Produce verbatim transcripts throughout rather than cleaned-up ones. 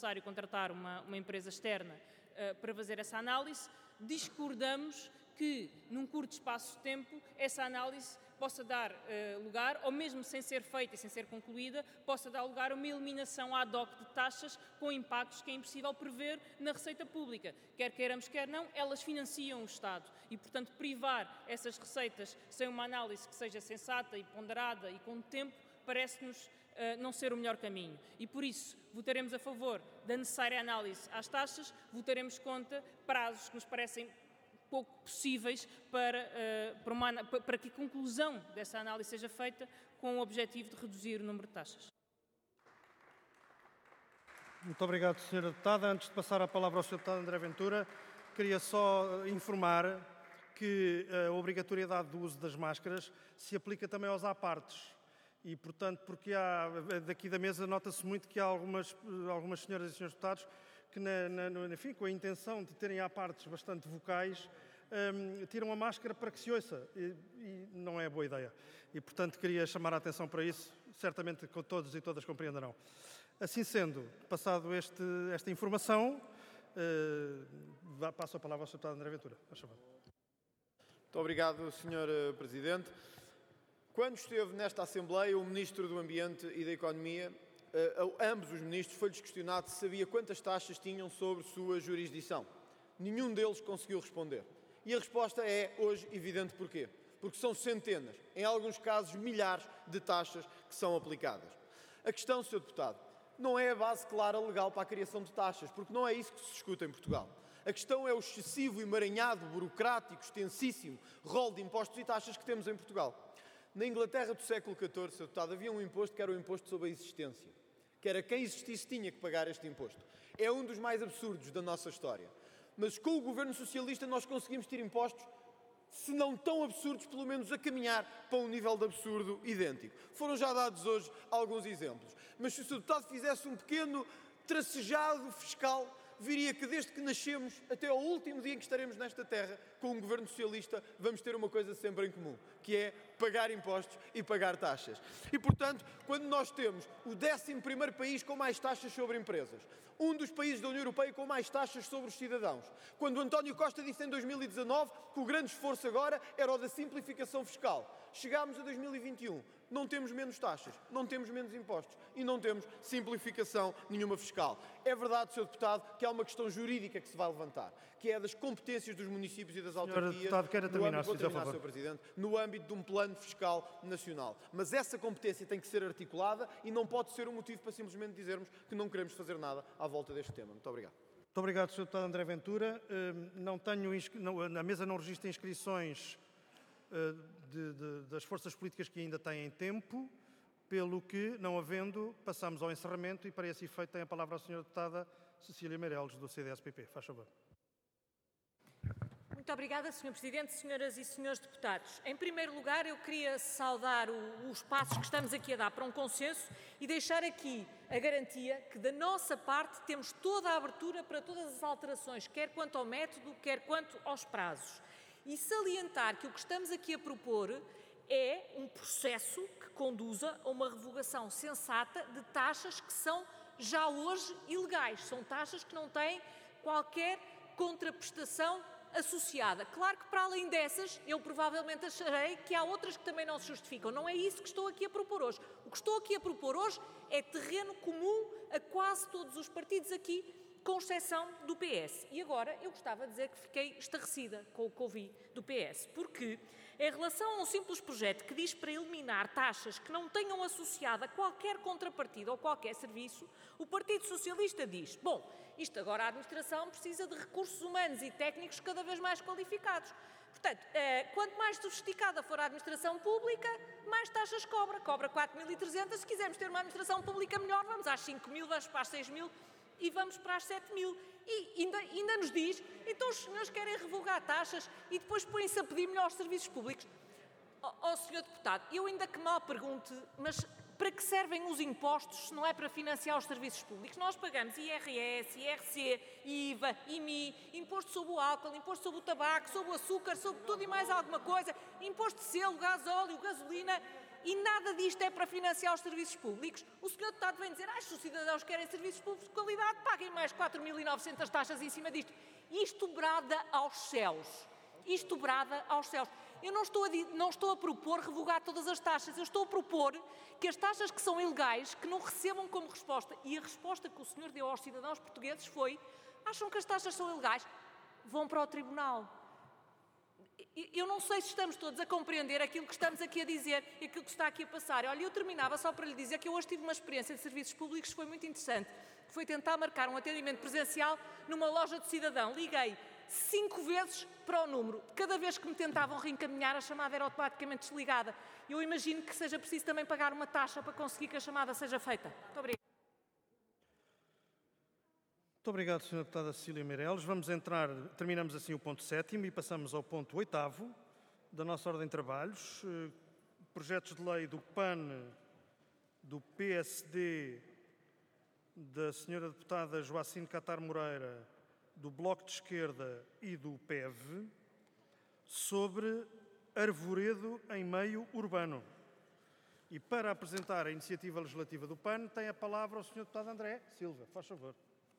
necessário contratar uma, uma empresa externa uh, para fazer essa análise. Discordamos que, num curto espaço de tempo, essa análise possa dar uh, lugar, ou mesmo sem ser feita e sem ser concluída, possa dar lugar a uma eliminação ad hoc de taxas com impactos que é impossível prever na receita pública. Quer queiramos, quer não, elas financiam o Estado e, portanto, privar essas receitas sem uma análise que seja sensata e ponderada e com tempo, parece-nos uh, não ser o melhor caminho. E, por isso, votaremos a favor da necessária análise às taxas, votaremos contra prazos que nos parecem pouco possíveis para, uh, para, uma, para que a conclusão dessa análise seja feita com o objetivo de reduzir o número de taxas. Muito obrigado, senhora Deputada. Antes de passar a palavra ao senhor Deputado André Ventura, queria só informar que a obrigatoriedade do uso das máscaras se aplica também aos apartes. E, portanto, porque há, daqui da mesa nota-se muito que há algumas, algumas senhoras e senhores deputados que, na, na, enfim, com a intenção de terem apartes bastante vocais, um, tiram a máscara para que se ouça. E, e não é boa ideia. E, portanto, queria chamar a atenção para isso. Certamente todos e todas compreenderão. Assim sendo, passado este, esta informação, uh, passo a palavra ao senhor Deputado André Ventura. Faz favor. Muito obrigado, senhor Presidente. Quando esteve nesta Assembleia, o Ministro do Ambiente e da Economia, a ambos os ministros, foi-lhes questionado se sabia quantas taxas tinham sobre sua jurisdição. Nenhum deles conseguiu responder. E a resposta é, hoje, evidente porquê. Porque são centenas, em alguns casos milhares, de taxas que são aplicadas. A questão, senhor Deputado, não é a base clara legal para a criação de taxas, porque não é isso que se discute em Portugal. A questão é o excessivo, emaranhado, burocrático, extensíssimo rol de impostos e taxas que temos em Portugal. Na Inglaterra do século catorze, senhor Deputado, havia um imposto que era o imposto sobre a existência, que era quem existisse tinha que pagar este imposto. É um dos mais absurdos da nossa história. Mas com o governo socialista nós conseguimos ter impostos, se não tão absurdos, pelo menos a caminhar para um nível de absurdo idêntico. Foram já dados hoje alguns exemplos. Mas se o senhor Deputado fizesse um pequeno tracejado fiscal, viria que desde que nascemos até ao último dia em que estaremos nesta terra, com um governo socialista, vamos ter uma coisa sempre em comum, que é pagar impostos e pagar taxas. E, portanto, quando nós temos o décimo primeiro país com mais taxas sobre empresas, um dos países da União Europeia com mais taxas sobre os cidadãos, quando o António Costa disse em dois mil e dezanove que o grande esforço agora era o da simplificação fiscal, chegámos a dois mil e vinte e um, não temos menos taxas, não temos menos impostos e não temos simplificação nenhuma fiscal. É verdade, senhor Deputado, que há uma questão jurídica que se vai levantar, que é das competências dos municípios e das autarquias, Deputado, quer terminar, no âmbito, vou terminar, senhor senhor Presidente, no âmbito de um plano fiscal nacional. Mas essa competência tem que ser articulada e não pode ser um motivo para simplesmente dizermos que não queremos fazer nada à volta deste tema. Muito obrigado. Muito obrigado, senhor Deputado André Ventura. Não tenho, não, na mesa não registra inscrições de, de, das forças políticas que ainda têm tempo, pelo que, não havendo, passamos ao encerramento e, para esse efeito, tem a palavra a senhora Deputada Cecília Meireles, do C D S P P. Faz favor. Muito obrigada, senhor Presidente, senhoras e senhores deputados. Em primeiro lugar, eu queria saudar o, os passos que estamos aqui a dar para um consenso e deixar aqui a garantia que, da nossa parte, temos toda a abertura para todas as alterações, quer quanto ao método, quer quanto aos prazos. E salientar que o que estamos aqui a propor é um processo que conduza a uma revogação sensata de taxas que são já hoje ilegais. São taxas que não têm qualquer contraprestação associada. Claro que, para além dessas, eu provavelmente acharei que há outras que também não se justificam. Não é isso que estou aqui a propor hoje. O que estou aqui a propor hoje é terreno comum a quase todos os partidos aqui, com exceção do P S. E agora eu gostava de dizer que fiquei estarrecida com o que ouvi do P S, porque em relação a um simples projeto que diz para eliminar taxas que não tenham associada qualquer contrapartida ou qualquer serviço, o Partido Socialista diz, bom, isto agora a administração precisa de recursos humanos e técnicos cada vez mais qualificados. Portanto, eh, quanto mais sofisticada for a administração pública, mais taxas cobra. Cobra quatro mil e trezentos, se quisermos ter uma administração pública melhor, vamos às cinco mil, vamos para as seis mil, e vamos para as sete mil. E ainda, ainda nos diz, então os senhores querem revogar taxas e depois põem-se a pedir melhores serviços públicos. Ó oh, oh, senhor Deputado, eu ainda que mal pergunte, mas para que servem os impostos se não é para financiar os serviços públicos? Nós pagamos I R S, I R C, I V A, I M I, imposto sobre o álcool, imposto sobre o tabaco, sobre o açúcar, sobre tudo e mais alguma coisa, imposto de selo, gasóleo, gasolina. e nada disto é para financiar os serviços públicos. O senhor deputado vem dizer, ah, se os cidadãos querem serviços públicos de qualidade, paguem mais quatro mil e novecentas taxas em cima disto. Isto brada aos céus. Isto brada aos céus. Eu não estou, a, não estou a propor revogar todas as taxas, eu estou a propor que as taxas que são ilegais, que não recebam como resposta. E a resposta que o senhor deu aos cidadãos portugueses foi, acham que as taxas são ilegais? Vão para o tribunal. Eu não sei se estamos todos a compreender aquilo que estamos aqui a dizer e aquilo que está aqui a passar. Olha, eu terminava só para lhe dizer que eu hoje tive uma experiência de serviços públicos que foi muito interessante. Foi tentar marcar um atendimento presencial numa loja de cidadão. Liguei cinco vezes para o número. Cada vez que me tentavam reencaminhar, a chamada era automaticamente desligada. Eu imagino que seja preciso também pagar uma taxa para conseguir que a chamada seja feita. Muito obrigada. Muito obrigado, senhora Deputada Cecília Meireles. Vamos entrar, terminamos assim o ponto sétimo e passamos ao ponto oitavo da nossa ordem de trabalhos. Projetos de lei do P A N, do P S D, da senhora Deputada Joacine Catar Moreira, do Bloco de Esquerda e do P E V, sobre arvoredo em meio urbano. E para apresentar a iniciativa legislativa do P A N, tem a palavra o senhor Deputado André Silva. Faz favor.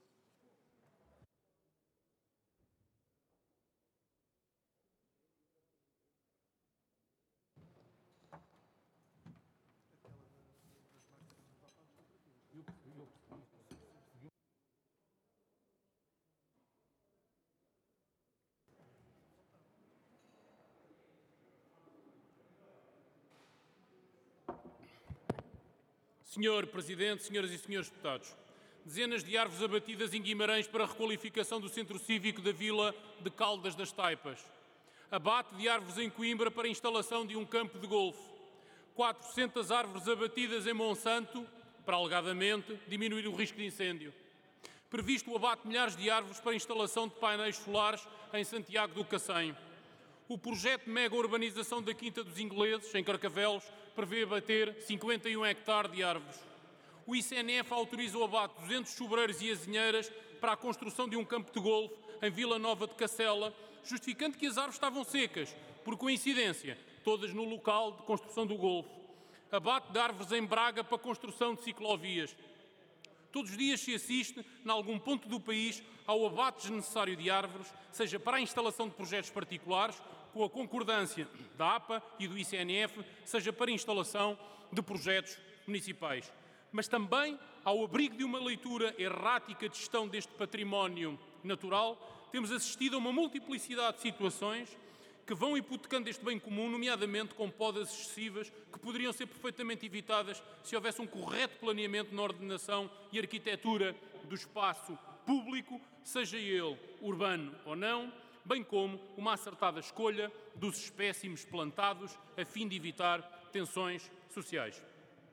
Senhor Presidente, senhoras e senhores deputados, dezenas de árvores abatidas em Guimarães para a requalificação do centro cívico da vila de Caldas das Taipas. Abate de árvores em Coimbra para a instalação de um campo de golfe. quatrocentas árvores abatidas em Monsanto para, alegadamente, diminuir o risco de incêndio. Previsto o abate de milhares de árvores para a instalação de painéis solares em Santiago do Cacém. O projeto de mega-urbanização da Quinta dos Ingleses, em Carcavelos, prevê abater cinquenta e um hectares de árvores. O I C N F autoriza o abate de duzentos sobreiros e azinheiras para a construção de um campo de golfe em Vila Nova de Cacela, justificando que as árvores estavam secas, por coincidência, todas no local de construção do golfe. Abate de árvores em Braga para a construção de ciclovias. Todos os dias se assiste, em algum ponto do país, ao abate desnecessário de árvores, seja para a instalação de projetos particulares, com a concordância da A P A e do I C N F, seja para a instalação de projetos municipais. Mas também, ao abrigo de uma leitura errática de gestão deste património natural, temos assistido a uma multiplicidade de situações que vão hipotecando este bem comum, nomeadamente com podas excessivas, que poderiam ser perfeitamente evitadas se houvesse um correto planeamento na ordenação e arquitetura do espaço público, seja ele urbano ou não, bem como uma acertada escolha dos espécimes plantados a fim de evitar tensões sociais.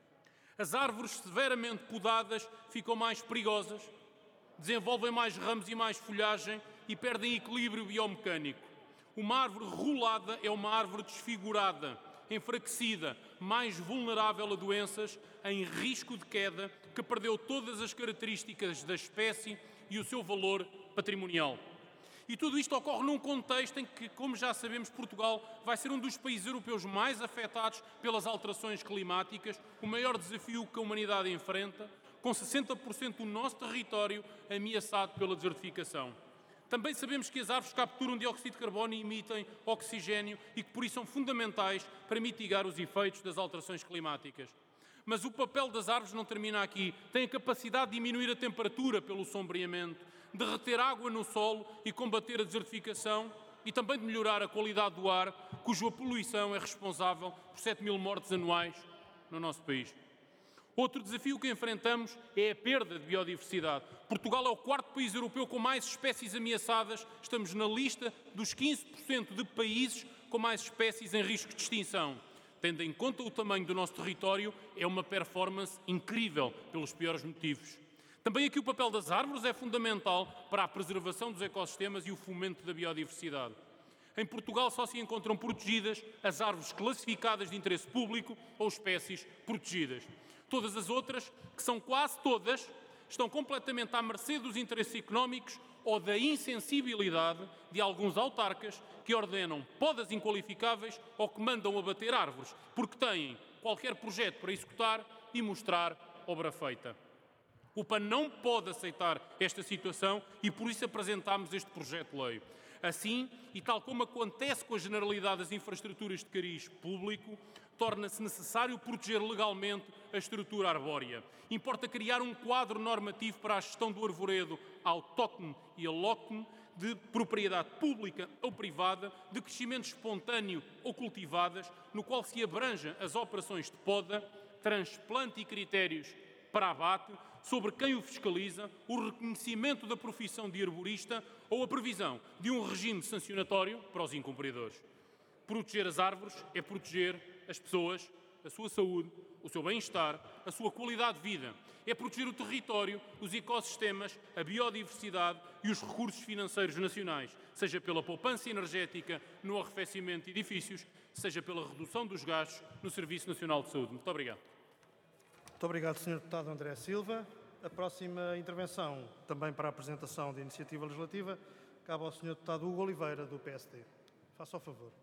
As árvores severamente podadas ficam mais perigosas, desenvolvem mais ramos e mais folhagem e perdem equilíbrio biomecânico. Uma árvore rolada é uma árvore desfigurada, enfraquecida, mais vulnerável a doenças, em risco de queda, que perdeu todas as características da espécie e o seu valor patrimonial. E tudo isto ocorre num contexto em que, como já sabemos, Portugal vai ser um dos países europeus mais afetados pelas alterações climáticas, o maior desafio que a humanidade enfrenta, com sessenta por cento do nosso território ameaçado pela desertificação. Também sabemos que as árvores capturam dióxido de carbono e emitem oxigênio e que por isso são fundamentais para mitigar os efeitos das alterações climáticas. Mas o papel das árvores não termina aqui. Tem a capacidade de diminuir a temperatura pelo sombreamento, de reter água no solo e combater a desertificação e também de melhorar a qualidade do ar, cuja poluição é responsável por sete mil mortes anuais no nosso país. Outro desafio que enfrentamos é a perda de biodiversidade. Portugal é o quarto país europeu com mais espécies ameaçadas. Estamos na lista dos quinze por cento de países com mais espécies em risco de extinção. Tendo em conta o tamanho do nosso território, é uma performance incrível pelos piores motivos. Também aqui o papel das árvores é fundamental para a preservação dos ecossistemas e o fomento da biodiversidade. Em Portugal só se encontram protegidas as árvores classificadas de interesse público ou espécies protegidas. Todas as outras, que são quase todas, estão completamente à mercê dos interesses económicos ou da insensibilidade de alguns autarcas que ordenam podas inqualificáveis ou que mandam abater árvores, porque têm qualquer projeto para executar e mostrar obra feita. O P A N não pode aceitar esta situação e por isso apresentámos este projeto de lei. Assim, e tal como acontece com a generalidade das infraestruturas de cariz público, torna-se necessário proteger legalmente a estrutura arbórea. Importa criar um quadro normativo para a gestão do arvoredo autóctone e alóctone, de propriedade pública ou privada, de crescimento espontâneo ou cultivadas, no qual se abranja as operações de poda, transplante e critérios para abate, sobre quem o fiscaliza, o reconhecimento da profissão de arborista ou a previsão de um regime sancionatório para os incumpridores. Proteger as árvores é proteger as pessoas, a sua saúde, o seu bem-estar, a sua qualidade de vida. É proteger o território, os ecossistemas, a biodiversidade e os recursos financeiros nacionais, seja pela poupança energética no arrefecimento de edifícios, seja pela redução dos gastos no Serviço Nacional de Saúde. Muito obrigado. Muito obrigado, senhor Deputado André Silva. A próxima intervenção, também para a apresentação da iniciativa legislativa, cabe ao senhor Deputado Hugo Oliveira, do P S D. Faça o favor.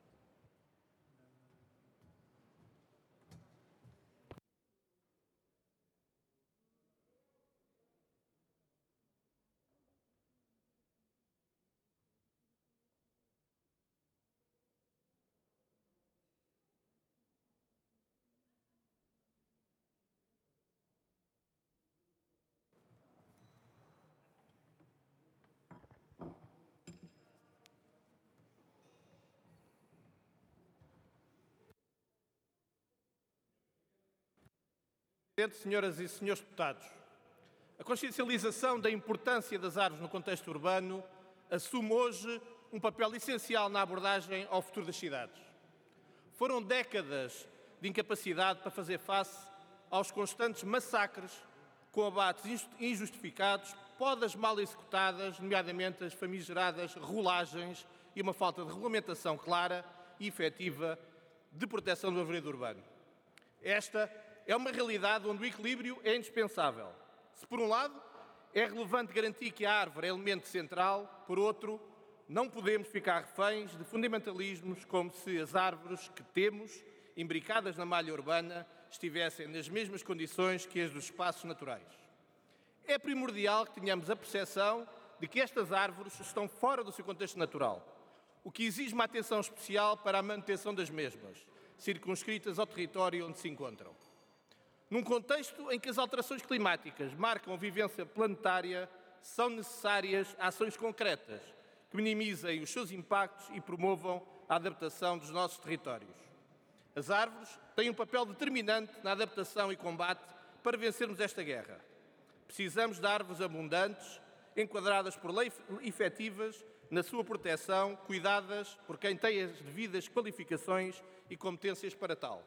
Presidente, senhoras e senhores deputados, a consciencialização da importância das árvores no contexto urbano assume hoje um papel essencial na abordagem ao futuro das cidades. Foram décadas de incapacidade para fazer face aos constantes massacres com abates injustificados, podas mal executadas, nomeadamente as famigeradas rolagens e uma falta de regulamentação clara e efetiva de proteção do arvoredo urbano. Esta é uma realidade onde o equilíbrio é indispensável. Se, por um lado, é relevante garantir que a árvore é elemento central, por outro, não podemos ficar reféns de fundamentalismos como se as árvores que temos, imbricadas na malha urbana, estivessem nas mesmas condições que as dos espaços naturais. É primordial que tenhamos a percepção de que estas árvores estão fora do seu contexto natural, o que exige uma atenção especial para a manutenção das mesmas, circunscritas ao território onde se encontram. Num contexto em que as alterações climáticas marcam a vivência planetária, são necessárias ações concretas que minimizem os seus impactos e promovam a adaptação dos nossos territórios. As árvores têm um papel determinante na adaptação e combate para vencermos esta guerra. Precisamos de árvores abundantes, enquadradas por leis efetivas na sua proteção, cuidadas por quem tem as devidas qualificações e competências para tal.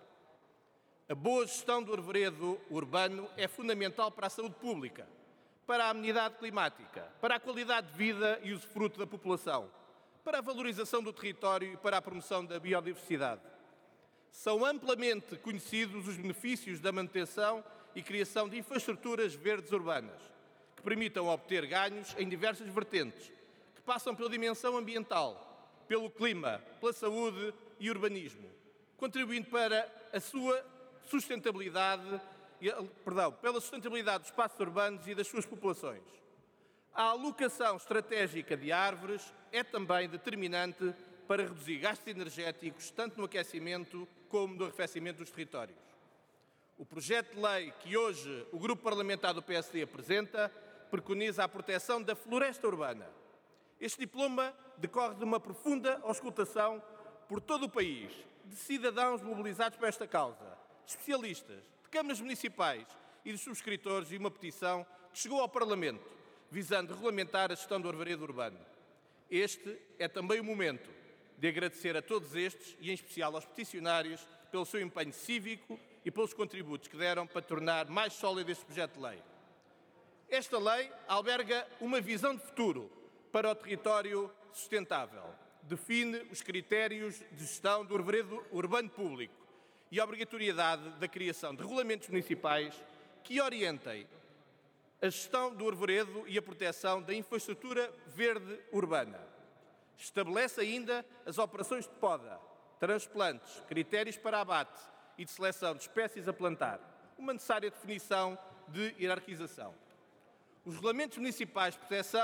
A boa gestão do arvoredo urbano é fundamental para a saúde pública, para a amenidade climática, para a qualidade de vida e usufruto da população, para a valorização do território e para a promoção da biodiversidade. São amplamente conhecidos os benefícios da manutenção e criação de infraestruturas verdes urbanas, que permitam obter ganhos em diversas vertentes, que passam pela dimensão ambiental, pelo clima, pela saúde e urbanismo, contribuindo para a sua sustentabilidade, perdão, pela sustentabilidade dos espaços urbanos e das suas populações. A alocação estratégica de árvores é também determinante para reduzir gastos energéticos, tanto no aquecimento como no arrefecimento dos territórios. O projeto de lei que hoje o Grupo Parlamentar do P S D apresenta preconiza a proteção da floresta urbana. Este diploma decorre de uma profunda auscultação por todo o país, de cidadãos mobilizados para esta causa, de especialistas, de câmaras municipais e de subscritores de uma petição que chegou ao Parlamento, visando regulamentar a gestão do arvoredo urbano. Este é também o momento de agradecer a todos estes, e em especial aos peticionários, pelo seu empenho cívico e pelos contributos que deram para tornar mais sólido este projeto de lei. Esta lei alberga uma visão de futuro para o território sustentável. Define os critérios de gestão do arvoredo urbano público e a obrigatoriedade da criação de regulamentos municipais que orientem a gestão do arvoredo e a proteção da infraestrutura verde urbana. Estabelece ainda as operações de poda, transplantes, critérios para abate e de seleção de espécies a plantar, uma necessária definição de hierarquização. Os regulamentos municipais de proteção